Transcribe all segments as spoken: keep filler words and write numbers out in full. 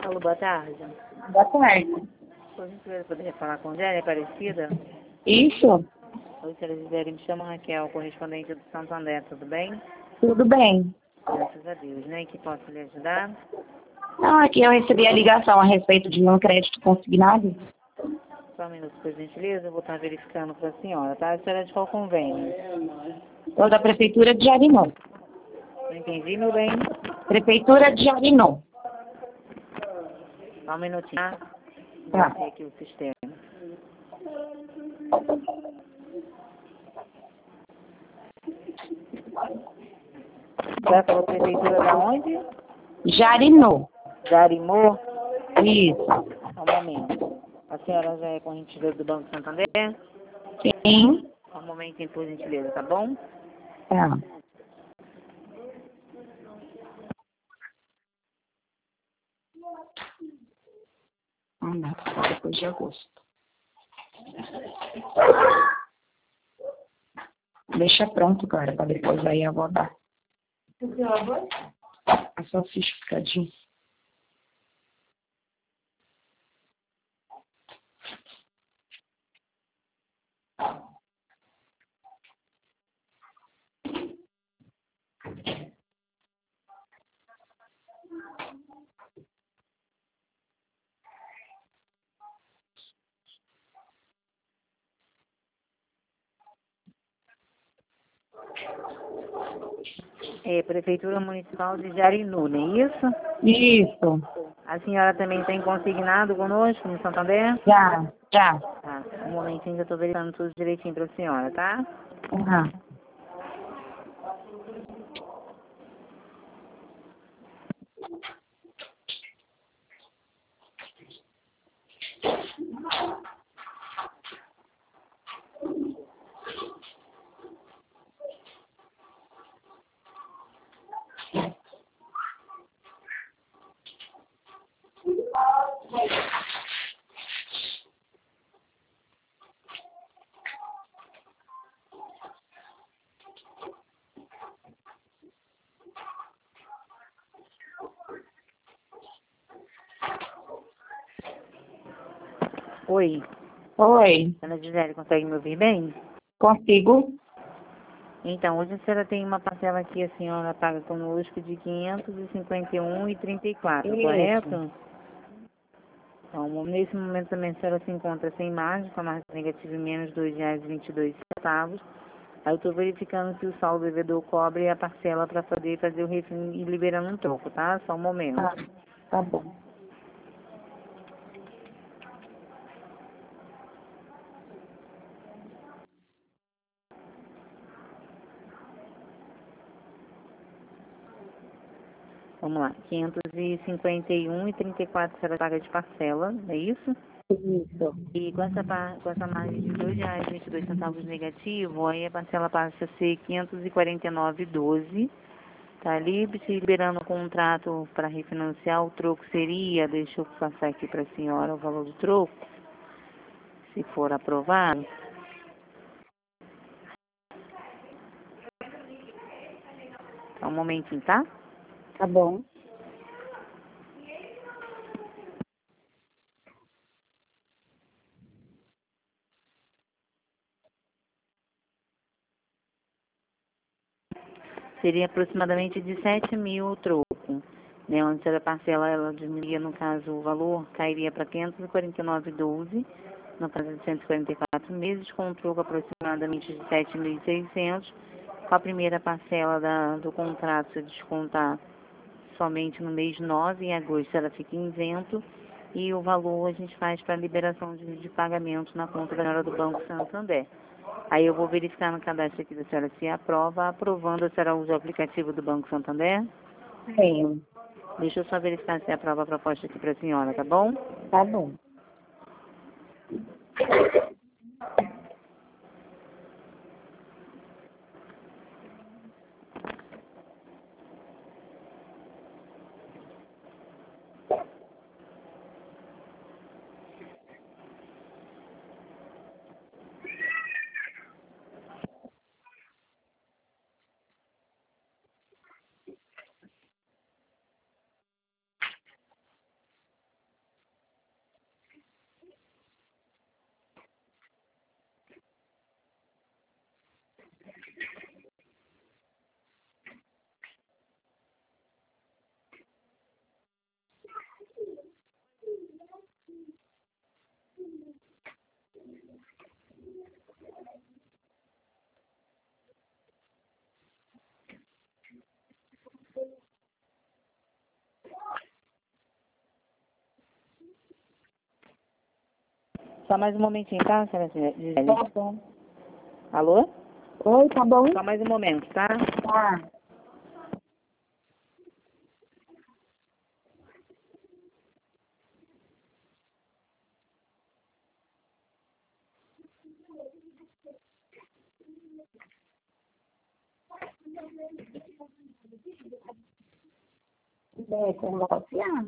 Alô, boa tarde. Boa tarde. Por gentileza, poderia falar com Gélia Aparecida? Isso, Oi, senhora Gisele, me chama Raquel, correspondente do Santo André, tudo bem? tudo bem. Graças a Deus, né? Que posso lhe ajudar? Não, aqui eu recebi a ligação a respeito de um crédito consignado. Só um minuto, por gentileza, eu vou estar verificando para a senhora, tá? A senhora é de qual convênio? Sou da Prefeitura de Jarinó. Não entendi, meu bem? Prefeitura de Jarinó. Só um minutinho, tá? Tá. Vou aqui o sistema. Já falou prefeitura da onde? Jarinó. Jarimô? Isso. Só um momento. A senhora já é correntida do Banco Santander? Sim. Só um momentinho, por gentileza, tá bom? Tá. Não dá, só depois de agosto. Deixa pronto, cara, pra depois aí eu vou dar. A sua ficha picadinha. É, Prefeitura Municipal de Jarinu, não é isso? Isso. A senhora também tem consignado conosco no Santander? Já, já. Tá, um momentinho que eu tô verificando tudo direitinho pra senhora, tá? Uhum. Oi, Oi, Ana Gisele, consegue me ouvir bem? consigo? Então, hoje a senhora tem uma parcela aqui, a senhora paga conosco de quinhentos e cinquenta e um reais e trinta e quatro centavos, Isso. correto? Então, nesse momento também a senhora se encontra sem margem, com a margem negativa em menos dois reais e vinte e dois centavos. Aí eu estou verificando se o saldo devedor cobre a parcela para poder fazer o refim e liberando um troco, tá? Só um momento. Tá, tá bom. Vamos lá, quinhentos e cinquenta e um reais e trinta e quatro centavos será paga de parcela, é isso? Isso. E com essa, par- com essa margem de dois reais e vinte e dois centavos negativo, aí a parcela passa a ser quinhentos e quarenta e nove reais e doze centavos. Tá ali, se liberando o contrato para refinanciar, o troco seria, deixa eu passar aqui para a senhora o valor do troco, se for aprovado. Só um momentinho, tá? Tá bom. Seria aproximadamente de sete mil o troco, né? Onde a parcela, ela diminuiria, no caso, o valor cairia para quinhentos e quarenta e nove reais e doze centavos, no caso de cento e quarenta e quatro meses, com um troco aproximadamente de sete mil e seiscentos reais, com a primeira parcela da, do contrato se descontar somente no mês nove, em agosto ela fica isento, e o valor a gente faz para liberação de, de pagamento na conta da senhora do Banco Santander. Aí eu vou verificar no cadastro aqui da senhora se aprova. Aprovando, a senhora usa o aplicativo do Banco Santander? Tenho. Deixa eu só verificar se aprova a proposta aqui para a senhora, tá bom? Tá bom. Só mais um momentinho, tá, senhora Gisele? Tá bom. Alô? Oi, tá bom? Só mais um momento, tá? Tá. É, com negociar?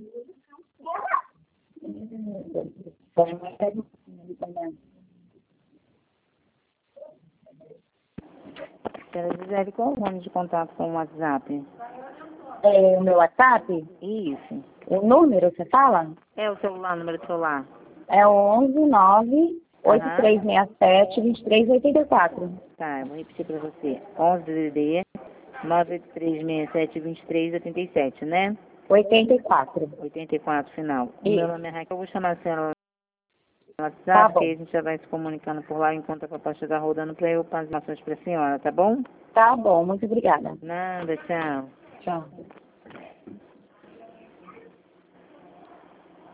Senhora Gisele, qual o nome de contato com o WhatsApp? É, o meu WhatsApp, Isso. o número, você fala? É o celular, o número do celular. É o onze nove oito Aham. três seis sete dois três oito quatro. Tá, eu vou repetir pra você. onze D D D nove oito três seis sete dois três oito sete, né? oitenta e quatro. oitenta e quatro final. O Isso. meu nome é Raquel, eu vou chamar a senhora no WhatsApp, Tá porque bom. a gente já vai se comunicando por lá enquanto a papai estiver rodando pra eu passar as informações pra senhora, tá bom? Tá bom, muito obrigada. Nada, tchau. Tchau.